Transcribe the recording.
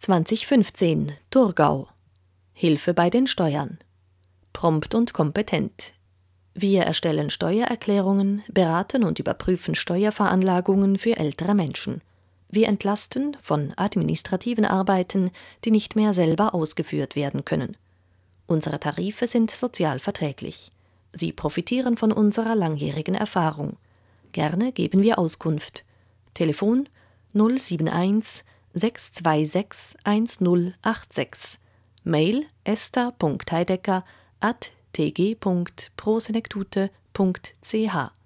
2015 Thurgau. Hilfe bei den Steuern. Prompt und kompetent. Wir erstellen Steuererklärungen, beraten und überprüfen Steuerveranlagungen für ältere Menschen. Wir entlasten von administrativen Arbeiten, die nicht mehr selber ausgeführt werden können. Unsere Tarife sind sozial verträglich. Sie profitieren von unserer langjährigen Erfahrung. Gerne geben wir Auskunft. Telefon 071 626 1086. Mail ester.heidecker@tg.prosenektute.ch